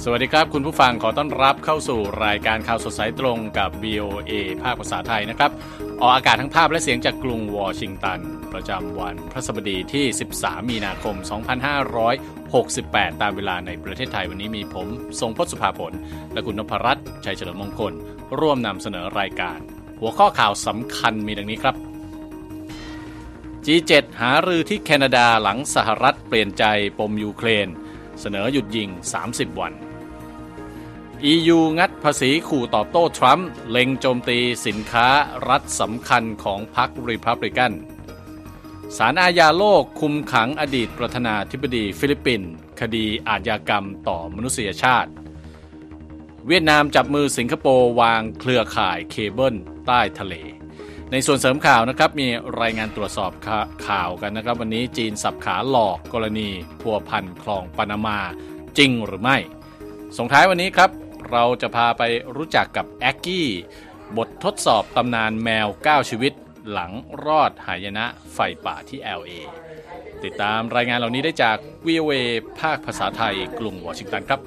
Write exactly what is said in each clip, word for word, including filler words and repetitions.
วัสดีครับคุณผู้ฟังขอต้อนรับเข้าสู่รายการข่าวสดสายตรงกับ วี โอ เอ ภาคภาษาไทยนะครับออกอากาศทั้งภาพและเสียงจากกรุงวอชิงตันประจำวันพฤหัสบดีที่สิบสามมีนาคมสองพันห้าร้อยหกสิบแปดตามเวลาในประเทศไทยวันนี้มีผมทรงพจน์สุภาผลและคุณนพรัตน์ชัยเฉลิมมงคลร่วมนำเสนอรายการหัวข้อข่าวสำคัญมีดังนี้ครับ จี เจ็ด หารือที่แคนาดาหลังสหรัฐเปลี่ยนใจปมยูเครนเสนอหยุดยิงสามสิบวัน อี ยู งัดภาษีขู่ตอบโต้ทรัมป์เล็งโจมตีสินค้ารัฐสำคัญของพรรครีพับลิกันศาลอาญาโลกคุมขังอดีตประธานาธิบดีฟิลิปปินส์คดีอาชญากรรมต่อมนุษยชาติเวียดนามจับมือสิงคโปร์วางเครือข่ายเคเบิลใต้ทะเลในส่วนเสริมข่าวนะครับมีรายงานตรวจสอบข่าวกันนะครับวันนี้จีนสับขาหลอกกรณีพัวพันคลองปานามาจริงหรือไม่ส่งท้ายวันนี้ครับเราจะพาไปรู้จักกับแอ็กกี้บททดสอบตำนานแมวเก้าชีวิตหลังรอดหายนะไฟป่าที่ แอล เอ ติดตามรายงานเหล่านี้ได้จาก วี โอ เอ ภาคภาษาไทยกรุงวอชิงตันครับ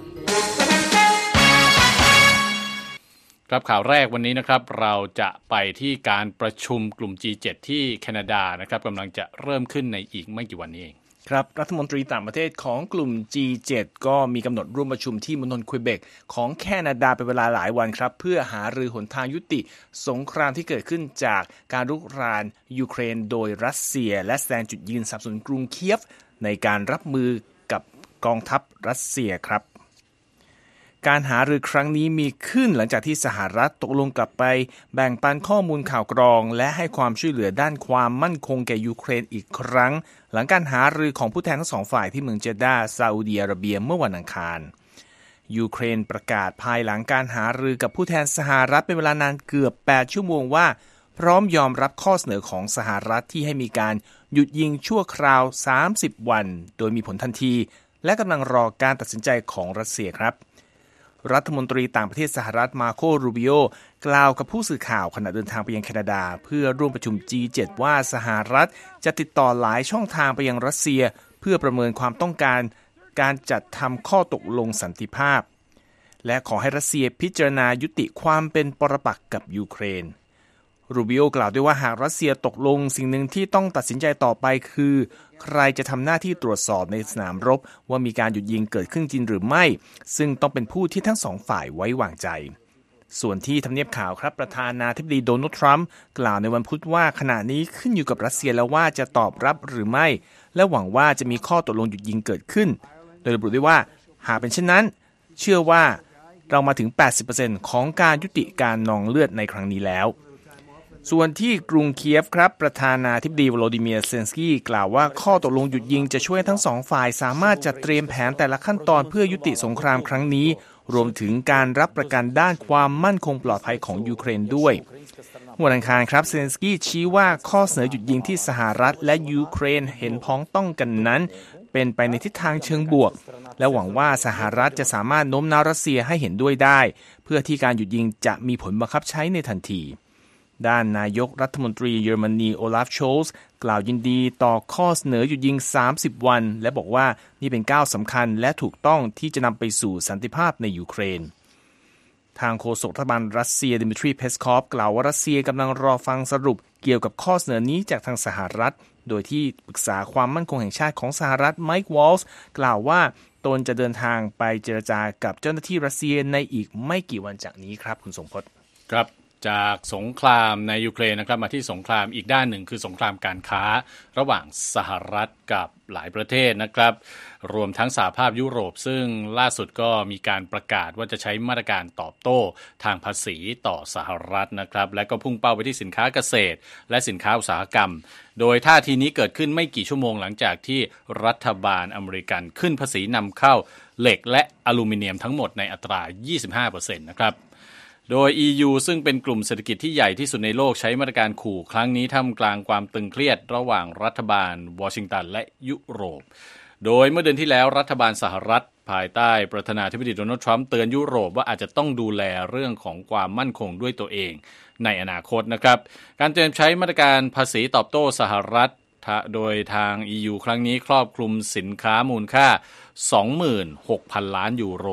ครับข่าวแรกวันนี้นะครับเราจะไปที่การประชุมกลุ่ม จี เจ็ด ที่แคนาดานะครับกำลังจะเริ่มขึ้นในอีกไม่กี่วันนี้เองครับรัฐมนตรีต่างประเทศของกลุ่ม จี เจ็ด ก็มีกำหนดร่วมประชุมที่มณฑลควิเบกของแคนาดาเป็นเวลาหลายวันครับเพื่อหารือหนทางยุติสงครามที่เกิดขึ้นจากการรุกรานยูเครนโดยรัสเซียและแสดงจุดยืนสนับสนุนกรุงเคียฟในการรับมือกับกองทัพรัสเซียครับการหารือครั้งนี้มีขึ้นหลังจากที่สหรัฐตกลงกลับไปแบ่งปันข้อมูลข่าวกรองและให้ความช่วยเหลือด้านความมั่นคงแก่ยูเครนอีกครั้งหลังการหารือของผู้แทนทั้งสองฝ่ายที่เมืองเจด้าซาอุดิอาระเบียเมื่อวันอังคารยูเครนประกาศภายหลังการหารือกับผู้แทนสหรัฐเป็นเวลานานเกือบแปดชั่วโมงว่าพร้อมยอมรับข้อเสนอของสหรัฐที่ให้มีการหยุดยิงชั่วคราวสามสิบวันโดยมีผลทันทีและกำลังรอการตัดสินใจของรัสเซียครับรัฐมนตรีต่างประเทศสหรัฐมาโครูบิโอกล่าวกับผู้สื่อข่าวขณะเดินทางไปยังแคนาดาเพื่อร่วมประชุม จี เจ็ด ว่าสหรัฐจะติดต่อหลายช่องทางไปยังรัสเซียเพื่อประเมินความต้องการการจัดทำข้อตกลงสันติภาพและขอให้รัสเซียพิจารณายุติความเป็นปรปักษ์กับยูเครนรูบิโอกล่าวด้วยว่าหากรัสเซียตกลงสิ่งหนึ่งที่ต้องตัดสินใจต่อไปคือใครจะทำหน้าที่ตรวจสอบในสนามรบว่ามีการหยุดยิงเกิดขึ้นจริงหรือไม่ซึ่งต้องเป็นผู้ที่ทั้งสองฝ่ายไว้วางใจส่วนที่ทำเนียบขาวครับประธานาธิบดีโดนัลด์ทรัมป์กล่าวในวันพุธว่าขณะนี้ขึ้นอยู่กับรัสเซียแล้วว่าจะตอบรับหรือไม่และหวังว่าจะมีข้อตกลงหยุดยิงเกิดขึ้นโดยระบุด้วยว่าหากเป็นเช่นนั้นเชื่อว่าเรามาถึง แปดสิบเปอร์เซ็นต์ ของการยุติการนองเลือดในครั้งนี้แล้วส่วนที่กรุงเคียฟครับประธานาธิบดีวโลดิเมียร์เซเลนสกี้กล่าวว่าข้อตกลงหยุดยิงจะช่วยทั้งสองฝ่ายสามารถจัดเตรียมแผนแต่ละขั้นตอนเพื่อยุติสงครามครั้งนี้รวมถึงการรับประกันด้านความมั่นคงปลอดภัยของยูเครนด้วยวันอังคารครับเซเลนสกี้ชี้ว่าข้อเสนอหยุดยิงที่สหรัฐและยูเครนเห็นพ้องต้องกันนั้นเป็นไปในทิศทางเชิงบวกและหวังว่าสหรัฐจะสามารถโน้มน้าวรัสเซียให้เห็นด้วยได้เพื่อที่การหยุดยิงจะมีผลบังคับใช้ในทันทีด้านนายกรัฐมนตรีเยอรมนีโอลาฟโชลส์กล่าวยินดีต่อข้อเสนอหยุดยิงสามสิบวันและบอกว่านี่เป็นก้าวสำคัญและถูกต้องที่จะนำไปสู่สันติภาพในยูเครนทางโฆษกรัฐบาลรัสเซียดิมิทรีเพสคอฟกล่าวว่ารัสเซียกำลังรอฟังสรุปเกี่ยวกับข้อเสนอนี้จากทางสหรัฐโดยที่ปรึกษาความมั่นคงแห่งชาติของสหรัฐไมค์วอลส์กล่าวว่าตนจะเดินทางไปเจรจากับเจ้าหน้าที่รัสเซียในอีกไม่กี่วันจากนี้ครับคุณสมพจน์ครับจากสงครามในยูเครนนะครับมาที่สงครามอีกด้านหนึ่งคือสงครามการค้าระหว่างสหรัฐกับหลายประเทศนะครับรวมทั้งสหภาพยุโรปซึ่งล่าสุดก็มีการประกาศว่าจะใช้มาตรการตอบโต้ทางภาษีต่อสหรัฐนะครับและก็พุ่งเป้าไปที่สินค้าเกษตรและสินค้าอุตสาหกรรมโดยท่าทีนี้เกิดขึ้นไม่กี่ชั่วโมงหลังจากที่รัฐบาลอเมริกันขึ้นภาษีนำเข้าเหล็กและอลูมิเนียมทั้งหมดในอัตรา ยี่สิบห้าเปอร์เซ็นต์ นะครับโดย อี ยู ซึ่งเป็นกลุ่มเศรษฐกิจที่ใหญ่ที่สุดในโลกใช้มาตรการขู่ครั้งนี้ท่ามกลางความตึงเครียดระหว่างรัฐบาลวอชิงตันและยุโรปโดยเมื่อเดือนที่แล้วรัฐบาลสหรัฐภายใต้ประธานาธิบดีโดนัลด์ทรัมป์เตือนยุโรปว่าอาจจะต้องดูแลเรื่องของความมั่นคงด้วยตัวเองในอนาคตนะครับการเตรียมใช้มาตรการภาษีตอบโต้สหรัฐโดยทาง อี ยู ครั้งนี้ครอบคลุมสินค้ามูลค่า สองหมื่นหกพัน ล้านยูโร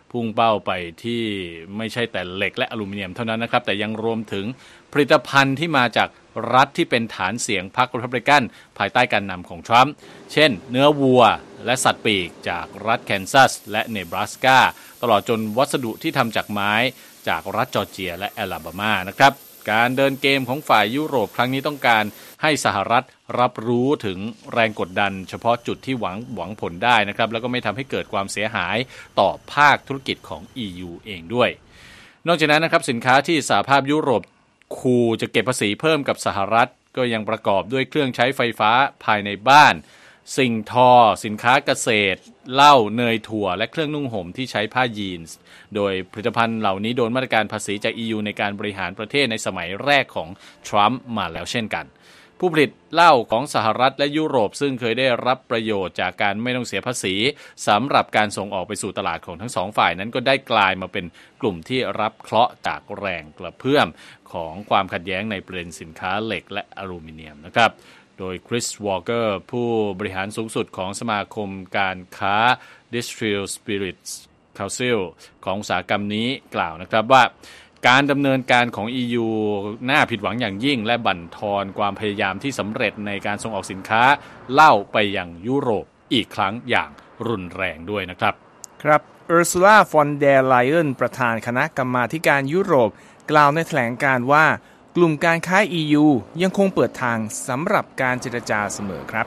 พุ่งเป้าไปที่ไม่ใช่แต่เหล็กและอลูมิเนียมเท่านั้นนะครับแต่ยังรวมถึงผลิตภัณฑ์ที่มาจากรัฐที่เป็นฐานเสียงพรรครีพับลิกันภายใต้การนำของทรัมป์เช่นเนื้อวัวและสัตว์ปีกจากรัฐแคนซัสและเนบราสกาตลอดจนวัสดุที่ทำจากไม้จากรัฐจอร์เจียและแอลาบามานะครับการเดินเกมของฝ่ายยุโรปครั้งนี้ต้องการให้สหรัฐรับรู้ถึงแรงกดดันเฉพาะจุดที่หวังหวังผลได้นะครับแล้วก็ไม่ทำให้เกิดความเสียหายต่อภาคธุรกิจของ อี ยู เองด้วยนอกจากนั้นนะครับสินค้าที่สหภาพยุโรปขู่จะเก็บภาษีเพิ่มกับสหรัฐก็ยังประกอบด้วยเครื่องใช้ไฟฟ้าภายในบ้านสิ่งทอสินค้าเกษตรเหล้าเนยถั่วและเครื่องนุ่งห่มที่ใช้ผ้ายีนส์โดยผลิตภัณฑ์เหล่านี้โดนมาตรการภาษีจาก อี ยู ในการบริหารประเทศในสมัยแรกของทรัมป์มาแล้วเช่นกันผู้ผลิตเหล้าของสหรัฐและยุโรปซึ่งเคยได้รับประโยชน์จากการไม่ต้องเสียภาษีสำหรับการส่งออกไปสู่ตลาดของทั้งสองฝ่ายนั้นก็ได้กลายมาเป็นกลุ่มที่รับเคราะห์จากแรงกระเพื่อมของความขัดแย้งในประเด็นสินค้าเหล็กและอลูมิเนียมนะครับโดยคริสวอลเกอร์ผู้บริหารสูงสุดของสมาคมการค้า Distilled Spirits Council ของอุตสาหกรรมนี้กล่าวนะครับว่าการดำเนินการของ อี ยู น่าผิดหวังอย่างยิ่งและบั่นทอนความพยายามที่สำเร็จในการส่งออกสินค้าเหล้าไปยังยุโรปอีกครั้งอย่างรุนแรงด้วยนะครับครับเอุร์ซูลา ฟอนเดอร์ไลเยนประธานคณะกรรมาธิการยุโรปกล่าวในแถลงการณ์ว่ากลุ่มการค้า อี ยู ยังคงเปิดทางสำหรับการเจรจาเสมอครับ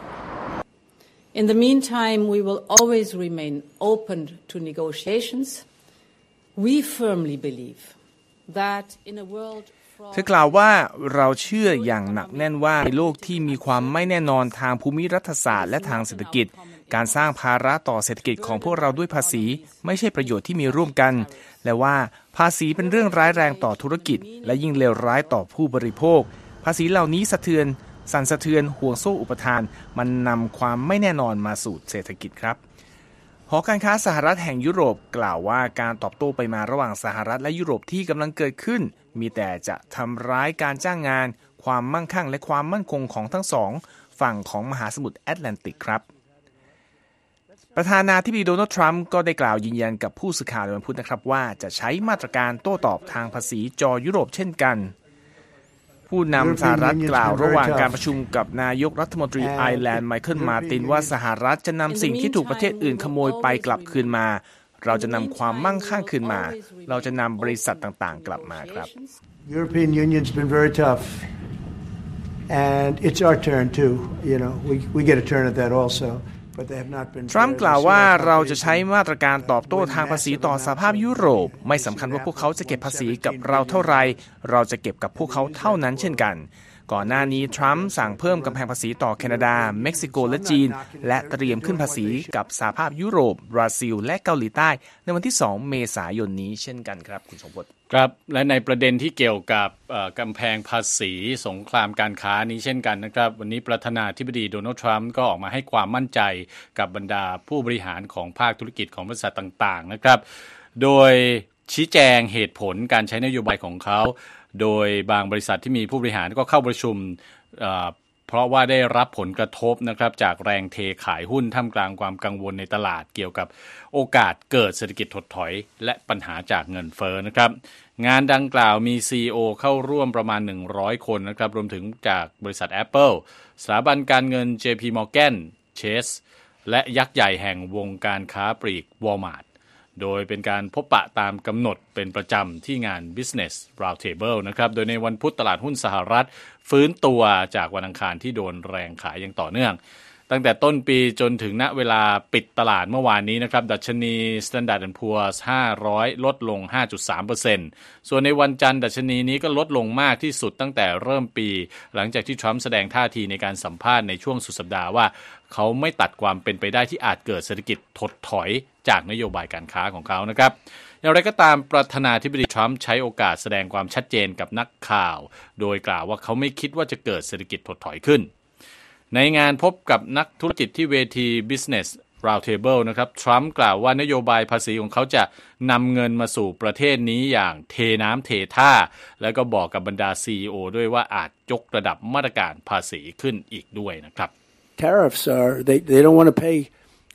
In the meantime, we will always remain open to negotiations. We firmly believe that in a world เธอกล่าวว่าเราเชื่ออย่างหนักแน่นว่าในโลกที่มีความไม่แน่นอนทางภูมิรัฐศาสตร์และทางเศรษฐกิจการสร้างภาระต่อเศรษฐกิจของพวกเราด้วยภาษีไม่ใช่ประโยชน์ที่มีร่วมกันและว่าภาษีเป็นเรื่องร้ายแรงต่อธุรกิจและยิ่งเลวร้ายต่อผู้บริโภคภาษีเหล่านี้สะเทือนสั่นสะเทือนห่วงโซ่อุปทานมันนำความไม่แน่นอนมาสู่เศรษฐกิจครับหอการค้าสหรัฐแห่งยุโรปกล่าวว่าการตอบโต้ไปมาระหว่างสหรัฐและยุโรปที่กำลังเกิดขึ้นมีแต่จะทำร้ายการจ้างงานความมั่งคั่งและความมั่นคงของทั้งสองฝั่งของมหาสมุทรแอตแลนติกครับประธานาธิบดีโดนัลด์ทรัมป์ก็ได้กล่าวยืนยันกับผู้สื่อข่าวในวันพุธนะครับว่าจะใช้มาตรการโต้ตอบทางภาษีจอยุโรปเช่นกันผู้นำสหรัฐกล่าวระหว่างการประชุมกับนายกรัฐมนตรีไอร์แลนด์ไมเคิลมาร์ตินว่าสหรัฐจะนำสิ่งที่ถูกประเทศอื่นขโมยไปกลับคืนมาเราจะนำความมั่งคั่งคืนมาเราจะนำบริษัทต่างๆกลับมาครับ European Union's been very tough and it's our turn too you know we we get a turn at that alsoทรัมป์กล่าวว่าเราจะใช้มาตรการตอบโต้ทางภาษีต่อสหภาพยุโรปไม่สำคัญว่าพวกเขาจะเก็บภาษีกับเราเท่าไรเราจะเก็บกับพวกเขาเท่านั้นเช่นกันก่อนหน้านี้ทรัมป์สั่งเพิ่มกำแพงภาษีต่อแคนาดาเม็กซิโกและจีนและเตรียมขึ้นภาษีกับสหภาพยุโรปบราซิลและเกาหลีใต้ในวันที่สองเมษายนนี้เช่นกันครับคุณสมพศครับและในประเด็นที่เกี่ยวกับกำแพงภาษีสงครามการค้านี้เช่นกันนะครับวันนี้ประธานาธิบดีโดนัลด์ทรัมป์ก็ออกมาให้ความมั่นใจกับบรรดาผู้บริหารของภาคธุรกิจของบริษัทต่างๆนะครับโดยชี้แจงเหตุผลการใช้นโยบายของเขาโดยบางบริษัทที่มีผู้บริหารก็เข้าประชุมเพราะว่าได้รับผลกระทบนะครับจากแรงเทขายหุ้นท่ามกลางความกังวลในตลาดเกี่ยวกับโอกาสเกิดเศรษฐกิจถดถอยและปัญหาจากเงินเฟ้อนะครับงานดังกล่าวมี ซี อี โอ เข้าร่วมประมาณหนึ่งร้อยคนนะครับรวมถึงจากบริษัท Apple สถาบันการเงิน เจ พี Morgan Chase และยักษ์ใหญ่แห่งวงการค้าปลีก Walmartโดยเป็นการพบปะตามกำหนดเป็นประจำที่งาน Business Roundtable นะครับโดยในวันพุธตลาดหุ้นสหรัฐฟื้นตัวจากวันอังคารที่โดนแรงขายอย่างต่อเนื่องตั้งแต่ต้นปีจนถึงณเวลาปิดตลาดเมื่อวานนี้นะครับดัชนี Standard แอนด์ Poor's ห้าร้อยลดลง ห้าจุดสามเปอร์เซ็นต์ ส่วนในวันจันทร์ดัชนีนี้ก็ลดลงมากที่สุดตั้งแต่เริ่มปีหลังจากที่ทรัมป์แสดงท่าทีในการสัมภาษณ์ในช่วงสุดสัปดาห์ว่าเขาไม่ตัดความเป็นไปได้ที่อาจเกิดเศรษฐกิจถดถอยจากนโยบายการค้าของเขานะครับอย่างไรก็ตามประธานาธิบดีทรัมป์ใช้โอกาสแสดงความชัดเจนกับนักข่าวโดยกล่าวว่าเขาไม่คิดว่าจะเกิดเศรษฐกิจถดถอยขึ้นในงานพบกับนักธุรกิจที่เวที Business Roundtable นะครับทรัมป์กล่าวว่านโยบายภาษีของเขาจะนำเงินมาสู่ประเทศนี้อย่างเทน้ำเทท่าแล้วก็บอกกับบรรดา ซี อี โอ ด้วยว่าอาจยกระดับมาตรการภาษีขึ้นอีกด้วยนะครับ Tariffs are they they don't want to pay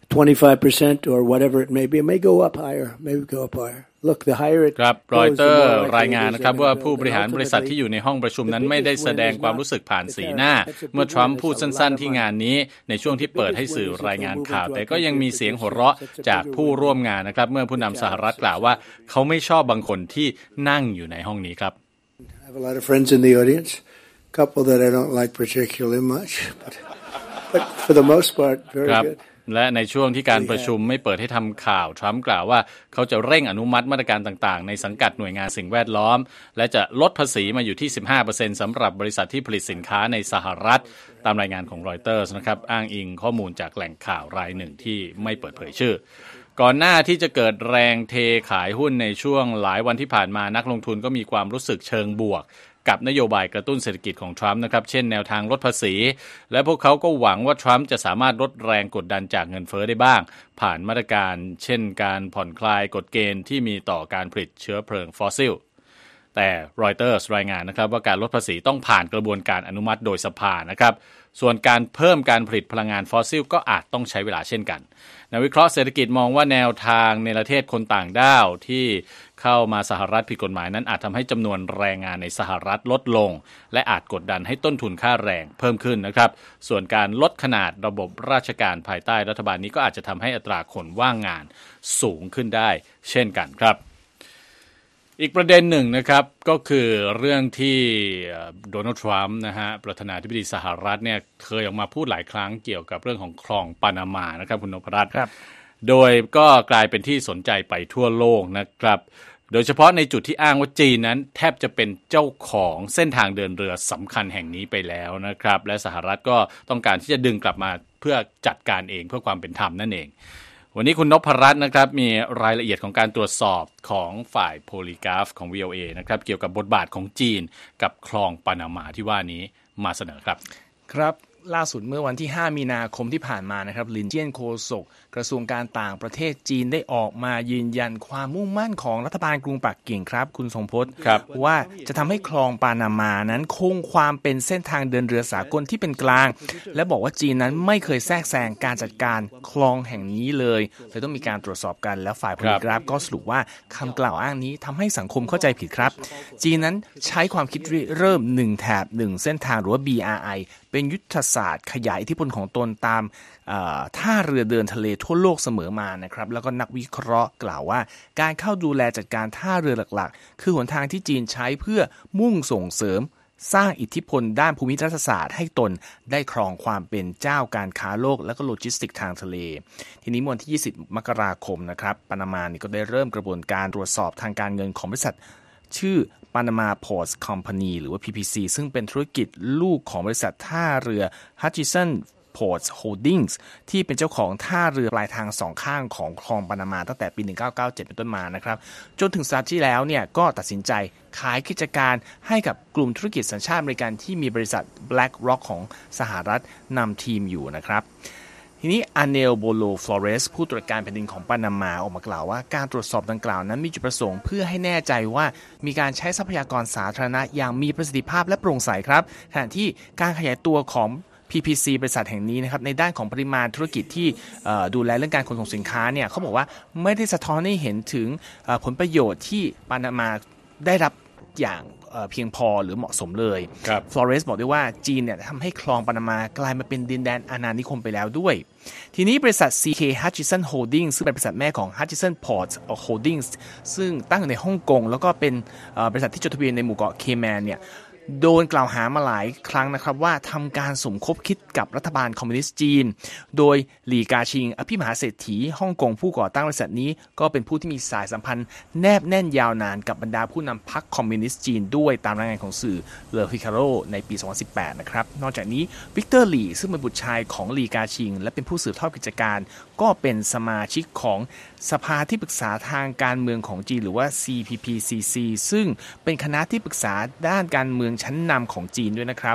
twenty-five percent or whatever it may be. It may go up higher, maybe go up higher. Look, the higher it ครับรอยเตอร์รายงานนะครับว่าผู้บริหารบริษัทที่อยู่ในห้องประชุมนั้นไม่ได้แสดงความรู้สึกผ่านสีหน้าเมื่อทรัมป์พูดสั้นๆที่งานนี้ในช่วงที่เปิดให้สื่อรายงานข่าวแต่ก็ยังมีเสียงหัวเราะจากผู้ร่วมงานนะครับเมื่อผู้นำสหรัฐกล่าวว่าเขาไม่ชอบบางคนที่นั่งอยู่ในห้องนี้ครับ I have a lot of friends in the audience, a couple that I don't like particularly much, but, but for the most part, very good. และในช่วงที่การประชุมไม่เปิดให้ทำข่าวทรัมป์กล่าวว่าเขาจะเร่งอนุมัติมาตรการต่างๆในสังกัดหน่วยงานสิ่งแวดล้อมและจะลดภาษีมาอยู่ที่ สิบห้าเปอร์เซ็นต์ สำหรับบริษัทที่ผลิตสินค้าในสหรัฐตามรายงานของรอยเตอร์สนะครับอ้างอิงข้อมูลจากแหล่งข่าวรายหนึ่งที่ไม่เปิดเผยชื่อก่อนหน้าที่จะเกิดแรงเทขายหุ้นในช่วงหลายวันที่ผ่านมานักลงทุนก็มีความรู้สึกเชิงบวกกับนโยบายกระตุ้นเศรษฐกิจของทรัมป์นะครับเช่นแนวทางลดภาษีและพวกเขาก็หวังว่าทรัมป์จะสามารถลดแรงกดดันจากเงินเฟ้อได้บ้างผ่านมาตรการเช่นการผ่อนคลายกฎเกณฑ์ที่มีต่อการผลิตเชื้อเพลิงฟอสซิลแต่รอยเตอร์สรายงานนะครับว่าการลดภาษีต้องผ่านกระบวนการอนุมัติโดยสภานะครับส่วนการเพิ่มการผลิตพลังงานฟอสซิลก็อาจต้องใช้เวลาเช่นกันนักวิเคราะห์เศรษฐกิจมองว่าแนวทางในประเทศคนต่างด้าวที่เข้ามาสหรัฐผิดกฎหมายนั้นอาจทำให้จำนวนแรงงานในสหรัฐลดลงและอาจกดดันให้ต้นทุนค่าแรงเพิ่มขึ้นนะครับส่วนการลดขนาดระบบราชการภายใต้รัฐบาลนี้ก็อาจจะทำให้อัตราคนว่างงานสูงขึ้นได้เช่นกันครับอีกประเด็นหนึ่งนะครับก็คือเรื่องที่โดนัลด์ทรัมป์นะฮะประธานาธิบดีสหรัฐเนี่ยเคยออกมาพูดหลายครั้งเกี่ยวกับเรื่องของคลองปานามานะครับคุณนพรัตน์โดยก็กลายเป็นที่สนใจไปทั่วโลกนะครับโดยเฉพาะในจุดที่อ้างว่าจีนนั้นแทบจะเป็นเจ้าของเส้นทางเดินเรือสำคัญแห่งนี้ไปแล้วนะครับและสหรัฐก็ต้องการที่จะดึงกลับมาเพื่อจัดการเองเพื่อความเป็นธรรมนั่นเองวันนี้คุณนพรัตน์นะครับมีรายละเอียดของการตรวจสอบของฝ่ายโพลีกราฟของ วี โอ เอ นะครับเกี่ยวกับบทบาทของจีนกับคลองปานามาที่ว่านี้มาเสนอครับครับล่าสุดเมื่อวันที่ห้ามีนาคมที่ผ่านมานะครับลินเจี้ยนโฆษกกระทรวงการต่างประเทศจีนได้ออกมายืนยันความมุ่งมั่นของรัฐบาลกรุงปักกิ่งครับคุณทรงพจน์ว่าจะทำให้คลองปานามานั้นคงความเป็นเส้นทางเดินเรือสากลที่เป็นกลางและบอกว่าจีนนั้นไม่เคยแทรกแซงการจัดการคลองแห่งนี้เลยเลยต้องมีการตรวจสอบกันแล้วฝ่ายโพลีกราฟก็สรุปว่าคำกล่าวอ้างนี้ทำให้สังคมเข้าใจผิดครับจีนนั้นใช้ความคิดเริ่มหนึ่งแถบหนึ่งเส้นทางหรือว่า บี อาร์ ไอ เป็นยุทธศาสตร์ขยายอิทธิพลของตนตามท่าเรือเดินทะเลทั่วโลกเสมอมานะครับแล้วก็นักวิเคราะห์กล่าวว่าการเข้าดูแลจัดการท่าเรือหลักๆคือหนทางที่จีนใช้เพื่อมุ่งส่งเสริมสร้างอิทธิพลด้านภูมิรัฐศาสตร์ให้ตนได้ครองความเป็นเจ้าการค้าโลกและก็โลจิสติกทางทะเลทีนี้วันที่ยี่สิบมกราคมนะครับปานามานี่ก็ได้เริ่มกระบวนการตรวจสอบทางการเงินของบริษัทชื่อ Panama Ports Company หรือว่า พี พี ซี ซึ่งเป็นธุรกิจลูกของบริษัทท่าเรือ Hutchison Ports Holdings ที่เป็นเจ้าของท่าเรือปลายทางสองข้างของคลองปานามาตั้งแต่ปีหนึ่งพันเก้าร้อยเก้าสิบเจ็ดเป็นต้นมานะครับจนถึงสัปดาห์ที่แล้วเนี่ยก็ตัดสินใจขายกิจการให้กับกลุ่มธุรกิจสัญชาติอเมริกันที่มีบริษัท BlackRock ของสหรัฐนำทีมอยู่นะครับทีนี้อาเนลโบโลฟลอเรสผู้ตรวจการแผ่นดินของปานามาออกมากล่าวว่าการตรวจสอบดังกล่าวนั้นมีจุดประสงค์เพื่อให้แน่ใจว่ามีการใช้ทรัพยากรสาธารณะอย่างมีประสิทธิภาพและโปร่งใสครับขณะที่การขยายตัวของ พี พี ซี บริษัทแห่งนี้นะครับในด้านของปริมาณธุรกิจที่ดูแลเรื่องการขนส่งสินค้าเนี่ยเขาบอกว่าไม่ได้สะท้อนให้เห็นถึงผลประโยชน์ที่ปานามาได้รับอย่างเพียงพอหรือเหมาะสมเลยฟลอเรสบอกด้วยว่าจีนเนี่ยทำให้คลองปานามากลายมาเป็นดินแดนอาณานิคมไปแล้วด้วยทีนี้บริษัท ซี เค Hutchison Holdings ซึ่งเป็นบริษัทแม่ของ Hutchison Ports Holdings ซึ่งตั้งอยู่ในฮ่องกงแล้วก็เป็นบริษัทที่จดทะเบียนในหมู่เกาะเคแมนเนี่ยโดนกล่าวหามาหลายครั้งนะครับว่าทำการสมคบคิดกับรัฐบาลคอมมิวนิสต์จีนโดยหลี่กาชิงอภิมหาเศรษฐีฮ่องกงผู้ก่อตั้งบริษัทนี้ก็เป็นผู้ที่มีสายสัมพันธ์แนบแน่นยาวนานกับบรรดาผู้นำพรรคคอมมิวนิสต์จีนด้วยตามรายงานของสื่อเลอฟิคาโรในปีสองพันสิบแปดนะครับนอกจากนี้วิกเตอร์หลี่ซึ่งเป็นบุตรชายของหลี่กาชิงและเป็นผู้สืบทอดกิจการก็เป็นสมาชิกของสภาที่ปรึกษาทางการเมืองของจีนหรือว่า ซี พี พี ซี ซี ซึ่งเป็นคณะที่ปรึกษาด้านการเมืองชั้นนำของจีนด้วยนะครับ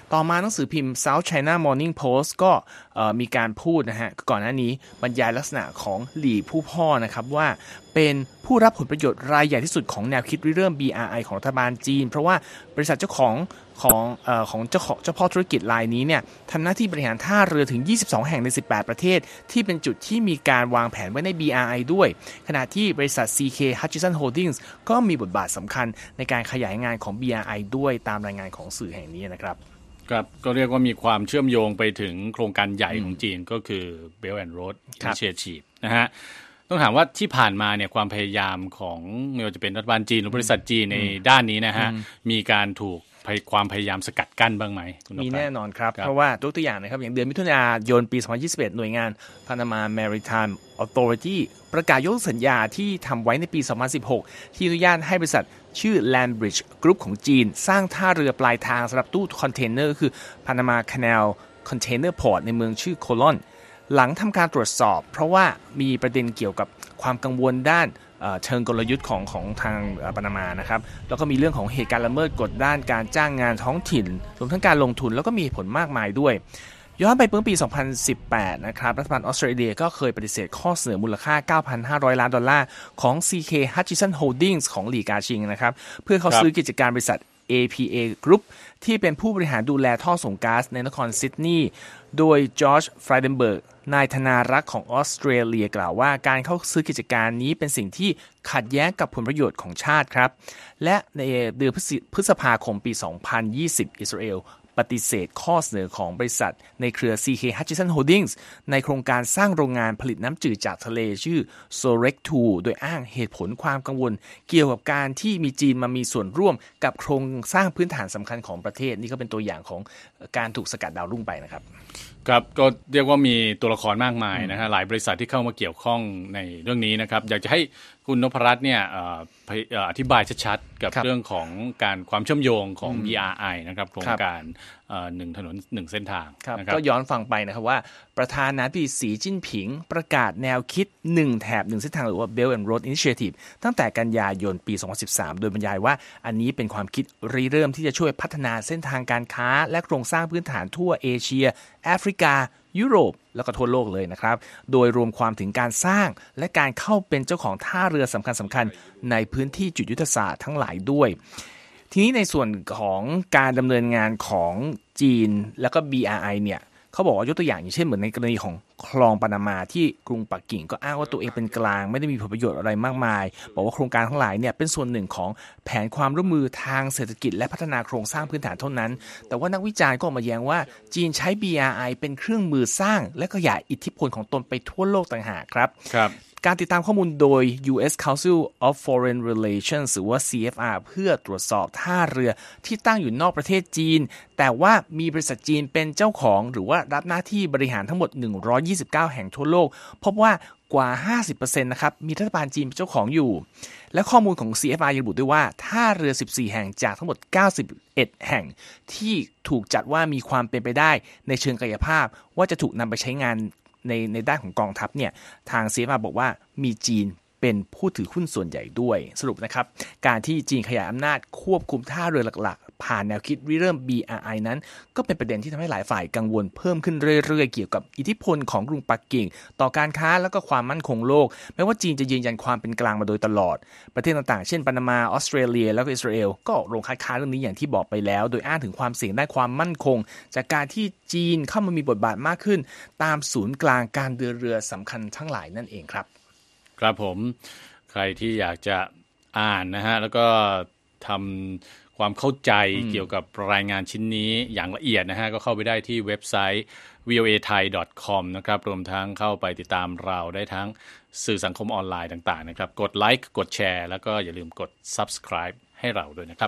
ต่อมาหนังสือพิมพ์ South China Morning Post ก็มีการพูดนะฮะก่อนหน้านี้บรรยายลักษณะของหลี่ผู้พ่อนะครับว่าเป็นผู้รับผลประโยชน์รายใหญ่ที่สุดของแนวคิดริเริ่ม บี อาร์ ไอ ของรัฐบาลจีนเพราะว่าบริษัทเจ้าของของเอ่อของเจ้าของเจ้าพ่อธุรกิจรายนี้เนี่ยทำหน้าที่บริหารท่าเรือถึงยี่สิบสองแห่งในสิบแปดประเทศที่เป็นจุดที่มีการวางแผนไว้ใน บี อาร์ ไอ ด้วยขณะที่บริษัท ซี เค Hutchison Holdings ก็มีบทบาทสำคัญในการขยายงานของ บี อาร์ ไอ ด้วยตามรายงานของสื่อแห่งนี้นะครับครับก็เรียกว่ามีความเชื่อมโยงไปถึงโครงการใหญ่ของจีนก็คือ Belt and Road Initiative นะฮะต้องถามว่าที่ผ่านมาเนี่ยความพยายามของไม่ว่าจะเป็นรัฐบาลจีนหรือบริษัทจีนในด้านนี้นะฮะมีการถูกความพยายามสกัดกั้นบ้างไหมมีแน่นอนครับเพราะว่าตัวอย่างนะครับอย่างเดือนมิถุนายนปีสองพันยี่สิบเอ็ดหน่วยงาน Panama Maritime Authority ประกาศยกสัญญาที่ทำไว้ในปีสองพันสิบหกที่อนุญาตให้บริษัทชื่อ Landbridge Group ของจีนสร้างท่าเรือปลายทางสำหรับตู้คอนเทนเนอร์คือ Panama Canal Container Port ในเมืองชื่อโคลอนหลังทำการตรวจสอบเพราะว่ามีประเด็นเกี่ยวกับความกังวลด้านเชิงกลยุทธ์ของของทางปานามานะครับแล้วก็มีเรื่องของเหตุการณ์ละเมิดกฎด้านการจ้างงานท้องถิ่นรวมทั้งการลงทุนแล้วก็มีผลมากมายด้วยย้อนไปเมื่อปีสองพันสิบแปดนะครับรัฐบาลออสเตรเลียก็เคยปฏิเสธข้อเสนอมูลค่า เก้าพันห้าร้อย ล้านดอลลาร์ของ ซี เค Hutchison Holdings ของหลี่กาชิงนะครับเพื่อเขาซื้อกิจการบริษัท เอ พี เอ Group ที่เป็นผู้บริหารดูแลท่อส่งก๊าซในนครซิดนีย์โดยจอร์จฟรายเดนเบิร์กนายธนารักษ์ของออสเตรเลียกล่าวว่าการเข้าซื้อกิจการนี้เป็นสิ่งที่ขัดแย้งกับผลประโยชน์ของชาติครับและในเดือนพฤษภาคมปีสองพันยี่สิบอิสราเอลปฏิเสธข้อเสนอของบริษัทในเครือ ซี เค Hutchison Holdings ในโครงการสร้างโรงงานผลิตน้ำจืดจากทะเลชื่อ Sorek ทู โดยอ้างเหตุผลความกังวลเกี่ยวกับการที่มีจีนมามีส่วนร่วมกับโครงสร้างพื้นฐานสำคัญของประเทศนี่ก็เป็นตัวอย่างของการถูกสกัดดาวรุ่งไปนะครับครับก็เรียกว่ามีตัวละครมากมายนะฮะหลายบริษัทที่เข้ามาเกี่ยวข้องในเรื่องนี้นะครับอยากจะให้คุณนพรัตน์เนี่ยอธิบายชัดๆกับเรื่องของการความเชื่อมโยงของ บี อาร์ ไอ นะครับโครงการหนึ่งถนนหนึ่งเส้นทางนะครับก็ย้อนฟังไปนะครับว่าประธานาธิบดีสีจิ้นผิงประกาศแนวคิดหนึ่งแถบหนึ่งเส้นทางหรือว่า Belt and Road Initiative ตั้งแต่กันยายนปีสองพันสิบสามโดยบรรยายว่าอันนี้เป็นความคิดริเริ่มที่จะช่วยพัฒนาเส้นทางการค้าและโครงสร้างพื้นฐานทั่วเอเชียแอฟริกายุโรปแล้วก็ทั่วโลกเลยนะครับโดยรวมความถึงการสร้างและการเข้าเป็นเจ้าของท่าเรือสำคัญสำคัญในพื้นที่จุดยุทธศาสตร์ทั้งหลายด้วยทีนี้ในส่วนของการดำเนินงานของจีนแล้วก็ บี อาร์ ไอ เนี่ยเขาบอกว่ายกตัวอย่างอย่างเช่นเหมือนในกรณีของคลองปานามาที่กรุงปักกิ่งก็อ้างว่าตัวเองเป็นกลางไม่ได้มีผลประโยชน์อะไรมากมายบอกว่าโครงการทั้งหลายเนี่ยเป็นส่วนหนึ่งของแผนความร่วมมือทางเศรษฐกิจและพัฒนาโครงสร้างพื้นฐานเท่านั้นแต่ว่านักวิจารณ์ก็ออกมาแย้งว่าจีนใช้ บี อาร์ ไอ เป็นเครื่องมือสร้างและขยายอิทธิพลของตนไปทั่วโลกต่างหากครับครับการติดตามข้อมูลโดย ยู เอส Council of Foreign Relations หรือว่า ซี เอฟ อาร์ เพื่อตรวจสอบท่าเรือที่ตั้งอยู่นอกประเทศจีนแต่ว่ามีบริษัทจีนเป็นเจ้าของหรือว่ารับหน้าที่บริหารทั้งหมดหนึ่งร้อยยี่สิบเก้าแห่งทั่วโลกพบว่ากว่า ห้าสิบเปอร์เซ็นต์ นะครับมีรัฐบาลจีนเป็นเจ้าของอยู่และข้อมูลของ ซี เอฟ อาร์ ยังระบุด้วยว่าท่าเรือสิบสี่แห่งจากทั้งหมดเก้าสิบเอ็ดแห่งที่ถูกจัดว่ามีความเป็นไปได้ในเชิงกายภาพว่าจะถูกนำไปใช้งานในในด้านของกองทัพเนี่ยทาง ซี เอฟ อาร์ บอกว่ามีจีนเป็นผู้ถือหุ้นส่วนใหญ่ด้วยสรุปนะครับการที่จีนขยายอำนาจควบคุมท่าเรือหลักๆผ่านแนวคิดริเริ่ม บี อาร์ ไอ นั้นก็เป็นประเด็นที่ทำให้หลายฝ่ายกังวลเพิ่มขึ้นเรื่อยๆเกี่ยวกับอิทธิพลของกรุงปักกิ่งต่อการค้าและก็ความมั่นคงโลกแม้ว่าจีนจะยืนยันความเป็นกลางมาโดยตลอดประเทศต่างๆเช่นปานามาออสเตรเลียแล้วก็อิสราเอลก็ลงคัดค้านเรื่องนี้อย่างที่บอกไปแล้วโดยอ้างถึงความเสี่ยงด้านความมั่นคงจากการที่จีนเข้ามามีบทบาทมากขึ้นตามศูนย์กลางการเดินเรือสำคัญทั้งหลายนั่นเองครับครับผมใครที่อยากจะอ่านนะฮะแล้วก็ทำความเข้าใจเกี่ยวกับรายงานชิ้นนี้อย่างละเอียดนะฮะก็เข้าไปได้ที่เว็บไซต์ วี โอ เอ ไทย ดอท คอม นะครับรวมทั้งเข้าไปติดตามเราได้ทั้งสื่อสังคมออนไลน์ต่างๆนะครับกดไลค์กดแชร์แล้วก็อย่าลืมกด Subscribe ให้เราด้วยนะครับ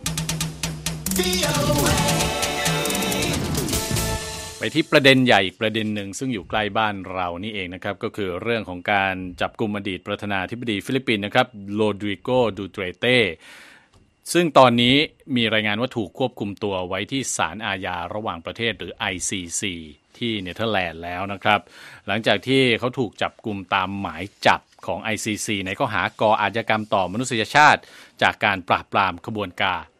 ไปที่ประเด็นใหญ่อีกประเด็นหนึ่งซึ่งอยู่ใกล้บ้านเรานี่เองนะครับก็คือเรื่องของการจับกุมอดีตประธานาธิบดีฟิลิปปินส์นะครับโรดริโก ดูเตรเต้ซึ่งตอนนี้มีรายงานว่าถูกควบคุมตัวไว้ที่ศาลอาญาระหว่างประเทศหรือ ไอ ซี ซี ที่เนเธอร์แลนด์แล้วนะครับหลังจากที่เขาถูกจับกุมตามหมายจับของ ไอ ซี ซี ในข้อหาก่ออาชญากรรมต่อมนุษยชาติจากการปราบปรามขบวนการ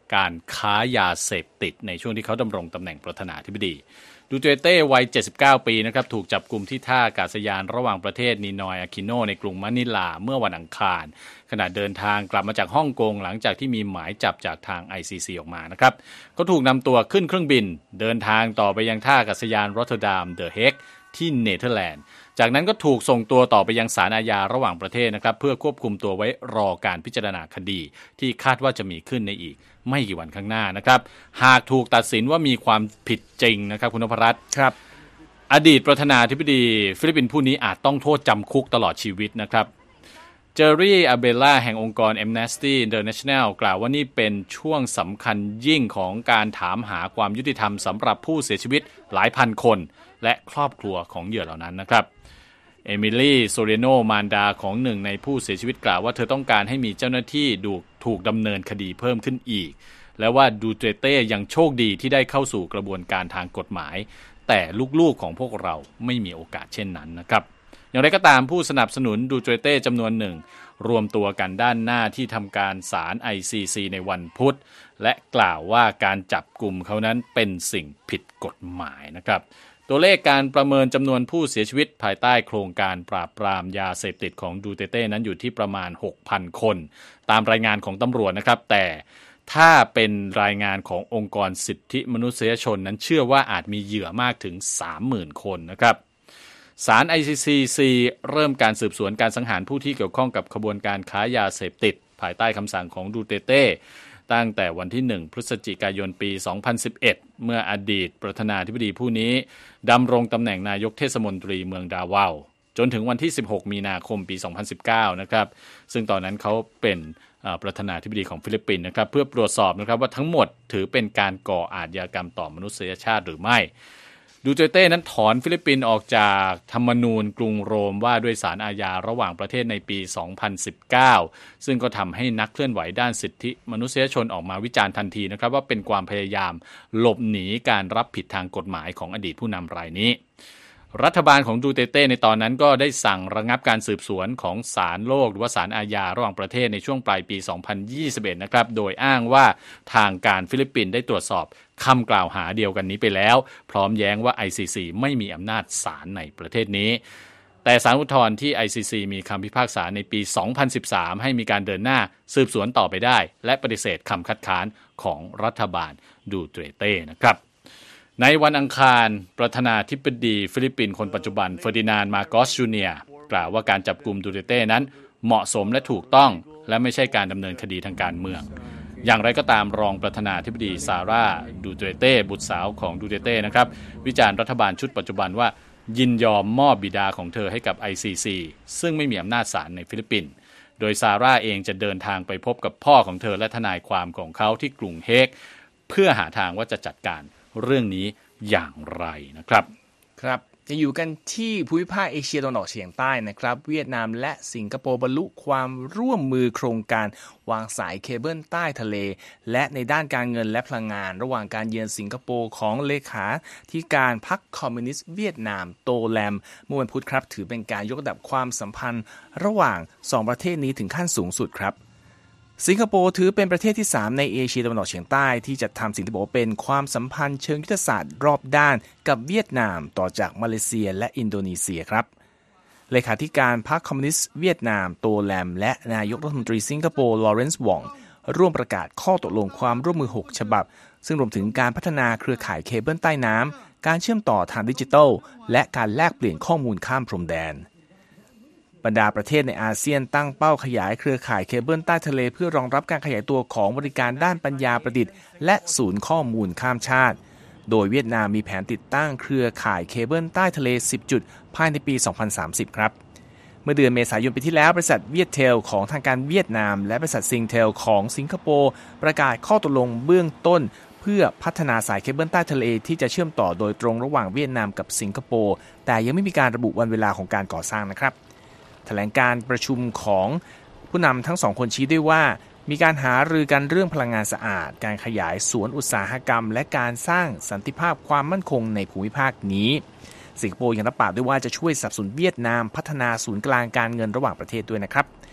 การค้ายาเสพติดในช่วงที่เขาดำรงตำแหน่งประธานาธิบดีดูเตเต้วัยเจ็ดสิบเก้าปีนะครับถูกจับกุมที่ท่าอากาศยานระหว่างประเทศนีนอยอาคิโนในกรุงมะนิลาเมื่อวันอังคารขณะเดินทางกลับมาจากฮ่องกงหลังจากที่มีหมายจับจากทาง ไอ ซี ซี ออกมานะครับเขาถูกนำตัวขึ้นเครื่องบินเดินทางต่อไปยังท่าอากาศยานรอตเตอร์ดัมเดอะเฮกที่เนเธอร์แลนด์จากนั้นก็ถูกส่งตัวต่อไปยังศาลอาญาระหว่างประเทศนะครับเพื่อควบคุมตัวไว้รอการพิจารณาคดีที่คาดว่าจะมีขึ้นในอีกไม่กี่วันข้างหน้านะครับหากถูกตัดสินว่ามีความผิดจริงนะครับคุณนพรัตน์ครับอดีตประธานาธิบดีฟิลิปปินส์ผู้นี้อาจต้องโทษจำคุกตลอดชีวิตนะครับเจอรี่อาเบล่าแห่งองค์กร Amnesty International กล่าวว่านี่เป็นช่วงสำคัญยิ่งของการถามหาความยุติธรรมสำหรับผู้เสียชีวิตหลายพันคนและครอบครัวของเหยื่อเหล่านั้นนะครับเอมิลี่โซเรโนมารดาของหนึ่งในผู้เสียชีวิตกล่าวว่าเธอต้องการให้มีเจ้าหน้าที่ดูถูกดำเนินคดีเพิ่มขึ้นอีกและว่าดูเตเต้ยังโชคดีที่ได้เข้าสู่กระบวนการทางกฎหมายแต่ลูกๆของพวกเราไม่มีโอกาสเช่นนั้นนะครับอย่างไรก็ตามผู้สนับสนุนดูเตเต้จำนวนหนึ่งรวมตัวกันด้านหน้าที่ทำการศาล ไอ ซี ซี ในวันพุธและกล่าวว่าการจับกุมเขานั้นเป็นสิ่งผิดกฎหมายนะครับตัวเลขการประเมินจำนวนผู้เสียชีวิตภายใต้โครงการปราบปรามยาเสพติดของดูเตเต้นั้นอยู่ที่ประมาณ หกพัน คนตามรายงานของตำรวจนะครับแต่ถ้าเป็นรายงานขององค์กรสิทธิมนุษยชนนั้นเชื่อว่าอาจมีเหยื่อมากถึง สามหมื่น คนนะครับศาล ไอ ซี ซี เริ่มการสืบสวนการสังหารผู้ที่เกี่ยวข้องกับขบวนการค้ายาเสพติดภายใต้คำสั่งของดูเตเต้ตั้งแต่วันที่หนึ่งพฤศจิกายนปีสองพันสิบเอ็ดเมื่ออดีตประธานาธิบดีผู้นี้ดำรงตำแหน่งนายกเทศมนตรีเมืองดาวาวจนถึงวันที่สิบหกมีนาคมปีสองพันสิบเก้านะครับซึ่งตอนนั้นเขาเป็นประธานาธิบดีของฟิลิปปินส์นะครับเพื่อตรวจสอบนะครับว่าทั้งหมดถือเป็นการก่ออาชญากรรมต่อมนุษยชาติหรือไม่ดูเตเต้นั้นถอนฟิลิปปินส์ออกจากธรรมนูญกรุงโรมว่าด้วยศาลอาญาระหว่างประเทศในปีสองพันสิบเก้าซึ่งก็ทำให้นักเคลื่อนไหวด้านสิทธิมนุษยชนออกมาวิจารณ์ทันทีนะครับว่าเป็นความพยายามหลบหนีการรับผิดทางกฎหมายของอดีตผู้นำรายนี้รัฐบาลของดูเตเต้ในตอนนั้นก็ได้สั่งระงับการสืบสวนของศาลโลกหรือว่าศาลอาญาระหว่างประเทศในช่วงปลายปีสองพันยี่สิบเอ็ดนะครับโดยอ้างว่าทางการฟิลิปปินส์ได้ตรวจสอบคำกล่าวหาเดียวกันนี้ไปแล้วพร้อมแย้งว่า ไอ ซี ซี ไม่มีอำนาจศาลในประเทศนี้แต่ศาลอุทธรณ์ที่ ไอ ซี ซี มีคำพิพากษาในปีสองพันสิบสามให้มีการเดินหน้าสืบสวนต่อไปได้และปฏิเสธคำคัดค้านของรัฐบาลดูเตเต้นะครับในวันอังคารประธานาธิบดีฟิลิปปินส์คนปัจจุบันเฟอร์ดินานด์มาโกสจูเนียร์กล่าวว่าการจับกุมดูเตเต้นั้นเหมาะสมและถูกต้องและไม่ใช่การดำเนินคดีทางการเมืองอย่างไรก็ตามรองประธานาธิบดีซาร่าดูเตเต้บุตรสาวของดูเตเต้นะครับวิจารณ์รัฐบาลชุดปัจจุบันว่ายินยอมมอบบิดาของเธอให้กับ ไอ ซี ซี ซึ่งไม่มีอำนาจศาลในฟิลิปปินส์โดยซาร่าเองจะเดินทางไปพบกับพ่อของเธอและทนายความของเขาที่กรุงเฮกเพื่อหาทางว่าจะจัดการเรื่องนี้อย่างไรนะครับครับจะอยู่กันที่ภูมิภาคเอเชียตะวันออกเฉียงใต้นะครับเวียดนามและสิงคโปร์บรรลุความร่วมมือโครงการวางสายเคเบิลใต้ทะเลและในด้านการเงินและพลังงานระหว่างการเยือนสิงคโปร์ของเลขาธิการพรรคคอมมิวนิสต์เวียดนามโตแลมเมื่อวันพุธครับถือเป็นการยกระดับความสัมพันธ์ระหว่างสองประเทศนี้ถึงขั้นสูงสุดครับสิงคโปร์ถือเป็นประเทศที่สามในเอเชียตะวันออกเฉียงใต้ที่จะทำสิ่งที่บอกว่าเป็นความสัมพันธ์เชิงยุทธศาสตร์รอบด้านกับเวียดนามต่อจากมาเลเซียและอินโดนีเซียครับเลขาธิการพรรคคอมมิวนิสต์เวียดนามโตแลมและนายกรัฐมนตรีสิงคโปร์ลอเรนซ์วองร่วมประกาศข้อตกลงความร่วมมือหกฉบับซึ่งรวมถึงการพัฒนาเครือข่ายเคเบิลใต้น้ำการเชื่อมต่อทางดิจิทัลและการแลกเปลี่ยนข้อมูลข้ามพรมแดนบรรดาประเทศในอาเซียนตั้งเป้าขยายเครือข่ายเคเบิลใต้ทะเลเพื่อรองรับการขยายตัวของบริการด้านปัญญาประดิษฐ์และศูนย์ข้อมูลข้ามชาติโดยเวียดนามมีแผนติดตั้งเครือข่ายเคเบิลใต้ทะเลสิบจุดภายในปีสองพันสามสิบครับเมื่อเดือนเมษายนปีที่แล้วบริษัทเวียดเทลของทางการเวียดนามและบริษัทซิงเทลของสิงคโปร์ประกาศข้อตกลงเบื้องต้นเพื่อพัฒนาสายเคเบิลใต้ทะเลที่จะเชื่อมต่อโดยตรงระหว่างเวียดนามกับสิงคโปร์แต่ยังไม่มีการระบุวันเวลาของการก่อสร้างนะครับแถลงการประชุมของผู้นำทั้งสองคนชี้ด้วยว่ามีการหารือกันเรื่องพลังงานสะอาดการขยายสวนอุตสาหกรรมและการสร้างสันติภาพความมั่นคงในภูมิภาคนี้สิงคโปร์ยังรับปากด้วยว่าจะช่วยสนับสนุนเวียดนามพัฒนาศูนย์กลางการเงินระหว่างประเทศด้วยนะครับ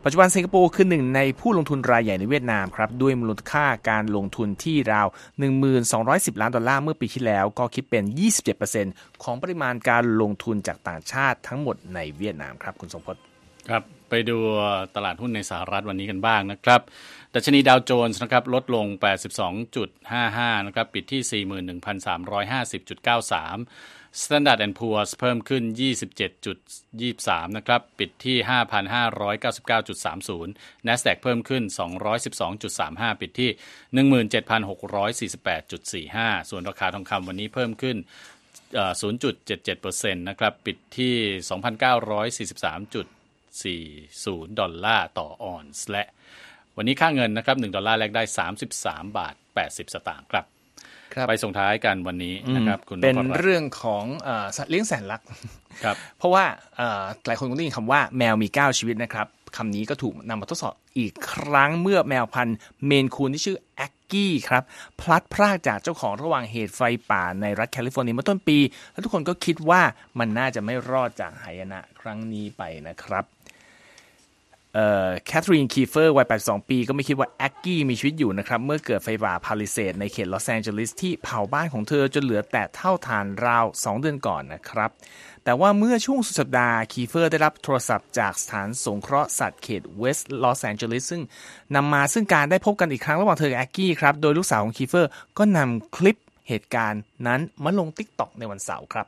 ปัจจุบันสิงคโปร์คือหนึ่งในผู้ลงทุนรายใหญ่ในเวียดนามครับด้วยมูลค่าการลงทุนที่ราว หนึ่งพันสองร้อยสิบ ล้านดอลลาร์เมื่อปีที่แล้วก็คิดเป็น ยี่สิบเจ็ดเปอร์เซ็นต์ ของปริมาณการลงทุนจากต่างชาติทั้งหมดในเวียดนามครับคุณทรงพจน์ครับไปดูตลาดหุ้นในสหรัฐวันนี้กันบ้างนะครับดัชนีดาวโจนส์นะครับลดลง แปดสิบสองจุดห้าห้า นะครับปิดที่ สี่หมื่นหนึ่งพันสามร้อยห้าสิบจุดเก้าสาม Standard แอนด์ Poor's เพิ่มขึ้น ยี่สิบเจ็ดจุดยี่สิบสาม นะครับปิดที่ ห้าพันห้าร้อยเก้าสิบเก้าจุดสามศูนย์ NASDAQ เพิ่มขึ้น สองร้อยสิบสองจุดสามห้า ปิดที่ หนึ่งหมื่นเจ็ดพันหกร้อยสี่สิบแปดจุดสี่ห้า ส่วนราคาทองคำวันนี้เพิ่มขึ้น ศูนย์จุดเจ็ดเจ็ดเปอร์เซ็นต์ นะครับปิดที่ สองพันเก้าร้อยสี่สิบสามจุดสี่สิบ ดอลลาร์ต่อออนซ์และวันนี้ค่าเงินนะครับหนึ่งดอลลาร์แลกได้สามสิบสามบาทแปดสิบสตางค์ครับไปส่งท้ายกันวันนี้นะครับคุณเป็นเรื่องของเอ่อสัตว์เลี้ยงแสนรักครับเพราะว่าเอ่อหลายคนคงได้ยินคำว่าแมวมีเก้าชีวิตนะครับคำนี้ก็ถูกนำมาทดสอบอีกครั้งเมื่อแมวพันธุ์เมนคูนที่ชื่อแอ็กกี้ครับพลัดพรากจากเจ้าของระหว่างเหตุไฟป่าในรัฐแคลิฟอร์เนียเมื่อต้นปีแล้วทุกคนก็คิดว่ามันน่าจะไม่รอดจากหายนะครั้งนี้ไปนะครับเอ่อแคทรีนคีเฟอร์วัยแปดสิบสองปีก็ไม่คิดว่าแอ็กกี้มีชีวิตอยู่นะครับเมื่อเกิดไฟป่าพาลิเซดในเขตลอสแองเจลิสที่เผาบ้านของเธอจนเหลือแต่เท่าฐานราวสองเดือนก่อนนะครับแต่ว่าเมื่อช่วงสุดสัปดาห์คีเฟอร์ได้รับโทรศัพท์จากสถานสงเคราะห์สัตว์เขตเวสต์ลอสแองเจลิสซึ่งนำมาซึ่งการได้พบกันอีกครั้งระหว่างเธอกับแอ็กกี้ครับโดยลูกสาวของคีเฟอร์ก็นำคลิปเหตุการณ์นั้นมาลง TikTok ในวันเสาร์ครับ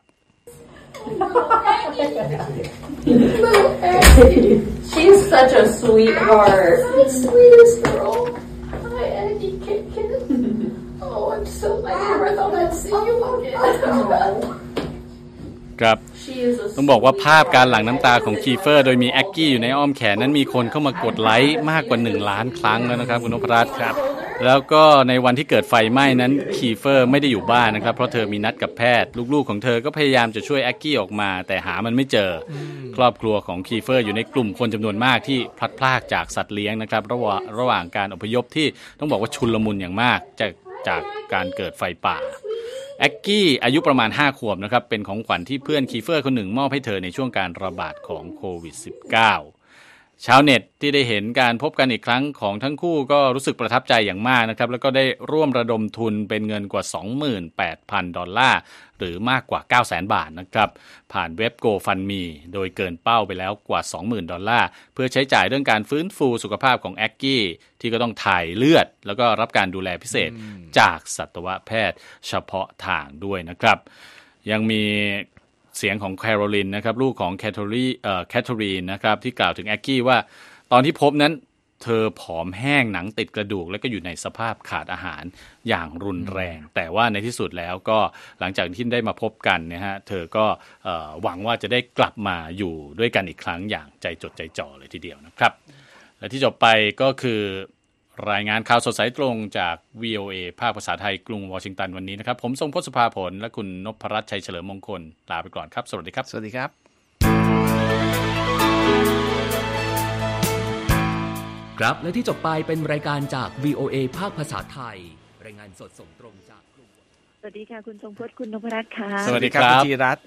She's such a sweetheart. The sweetest girl. Hi, Aggie Kitten. Oh, I'm so glad I thought I'd see you again. ครับต้องบอกว่าภาพการหลั่งน้ำตาของคีเฟอร์โดยมีแอ็กกี้อยู่ในอ้อมแขนนั้นมีคนเข้ามากดไลค์มากกว่าหนึ่งล้านครั้งแล้วนะครับคุณนพรัตน์ครับแล้วก็ในวันที่เกิดไฟไหม้นั้นคีเฟอร์ไม่ได้อยู่บ้านนะครับเพราะเธอมีนัดกับแพทย์ลูกๆของเธอก็พยายามจะช่วยแอ็กกี้ออกมาแต่หามันไม่เจอครอบครัวของคีเฟอร์อยู่ในกลุ่มคนจำนวนมากที่พลัดพรากจากสัตว์เลี้ยงนะครับระหว่างระหว่างการอพยพที่ต้องบอกว่าชุลมุนอย่างมากจากจากการเกิดไฟป่าแอ็กกี้อายุประมาณห้าขวบนะครับเป็นของขวัญที่เพื่อนคีเฟอร์คนหนึ่งมอบให้เธอในช่วงการระบาดของโควิด สิบเก้า ชาวเน็ตที่ได้เห็นการพบกันอีกครั้งของทั้งคู่ก็รู้สึกประทับใจอย่างมากนะครับแล้วก็ได้ร่วมระดมทุนเป็นเงินกว่า สองหมื่นแปดพัน ดอลลาร์หรือมากกว่า เก้าแสน บาทนะครับผ่านเว็บ GoFundMe โดยเกินเป้าไปแล้วกว่า สองหมื่น ดอลลาร์เพื่อใช้จ่ายเรื่องการฟื้นฟูสุขภาพของแอ็กกี้ที่ก็ต้องถ่ายเลือดแล้วก็รับการดูแลพิเศษจากสัตวแพทย์เฉพาะทางด้วยนะครับยังมีเสียงของแคโรลินนะครับลูกของแคทเธอรีเอ่อแคทเธอรีนนะครับที่กล่าวถึงแอ็กกี้ว่าตอนที่พบนั้นเธอผอมแห้งหนังติดกระดูกและก็อยู่ในสภาพขาดอาหารอย่างรุนแรงแต่ว่าในที่สุดแล้วก็หลังจากที่ได้มาพบกันนะฮะเธอก็หวังว่าจะได้กลับมาอยู่ด้วยกันอีกครั้งอย่างใจจดใจจ่อเลยทีเดียวนะครับและที่จบไปก็คือรายงานข่าวสดสายตรงจาก วี โอ เอ ภาคภาษาไทยกรุงวอชิงตันวันนี้นะครับผมทรงพจน์ สุภาผลและคุณนพรัตน์ชัยเฉลิมมงคลลาไปก่อนครับสวัสดีครับสวัสดีครับครับและที่จบไปเป็นรายการจาก วี โอ เอ ภาคภาษาไทยรายงานสดส่งตรงจากกรุงสวัสดีค่ะคุณทรงพจน์คุณนพรัตน์ค่ะสวัสดีครับจีรัตน์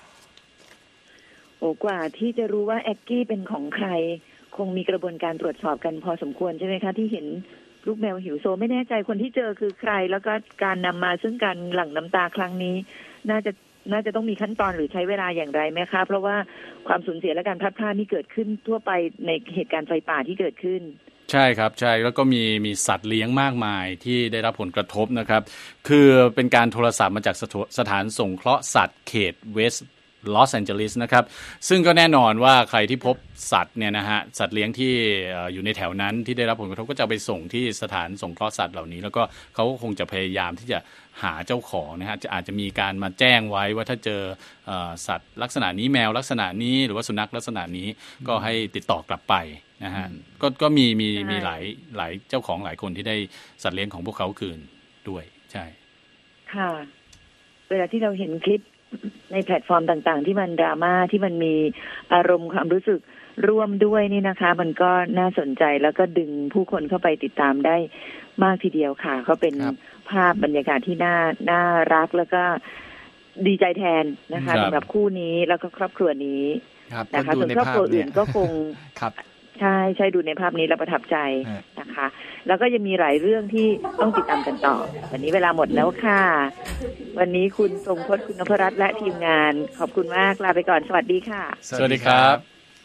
โอ้กว่าที่จะรู้ว่าแอ็กกี้เป็นของใครคงมีกระบวนการตรวจสอบกันพอสมควรใช่ไหมคะที่เห็นลูกแมวหิวโซไม่แน่ใจคนที่เจอคือใครแล้วก็การนำมาซึ่งการหลั่งน้ำตาครั้งนี้น่าจะน่าจะต้องมีขั้นตอนหรือใช้เวลาอย่างไรไหมคะเพราะว่าความสูญเสียและการพลัดพรากนี่เกิดขึ้นทั่วไปในเหตุการณ์ไฟป่าที่เกิดขึ้นใช่ครับใช่แล้วก็มีมีสัตว์เลี้ยงมากมายที่ได้รับผลกระทบนะครับคือเป็นการโทรศัพท์มาจากสถานสงเคราะห์สัตว์เขตเวสต์ลอสแองเจลิสนะครับซึ่งก็แน่นอนว่าใครที่พบสัตว์เนี่ยนะฮะสัตว์เลี้ยงที่อยู่ในแถวนั้นที่ได้รับผลกระทบก็จะไปส่งที่สถานสงเคราะห์สัตว์เหล่านี้แล้วก็เขาก็คงจะพยายามที่จะหาเจ้าของนะฮะจะอาจจะมีการมาแจ้งไว้ว่าถ้าเจอสัตว์ลักษณะนี้แมวลักษณะนี้หรือว่าสุนัขลักษณะนี้ก็ให้ติดต่อกลับไปนะฮะก็ก็มีมีมีหลายหลายเจ้าของหลายคนที่ได้สัตว์เลี้ยงของพวกเขาคืนด้วยใช่ค่ะเวลาที่เราเห็นคลิปในแพลตฟอร์มต่างๆที่มันดราม่าที่มันมีอารมณ์ความรู้สึกร่วมด้วยนี่นะคะมันก็น่าสนใจแล้วก็ดึงผู้คนเข้าไปติดตามได้มากทีเดียวค่ะก็เป็นภาพบรรยากาศที่น่าน่ารักแล้วก็ดีใจแทนนะคะสำหรับคู่นี้แล้วก็ครอบครัวนี้นะคะส่วนครอบครัวอื่นก็คงใช่ใช่ดูในภาพนี้แล้วประทับใจนะคะแล้วก็ยังมีหลายเรื่องที่ต้องติดตามกันต่อวันนี้เวลาหมดแล้วค่ะวันนี้คุณทรงพจน์คุณนพรัตน์และทีมงานขอบคุณมากลาไปก่อนสวัสดีค่ะสวัสดีครับ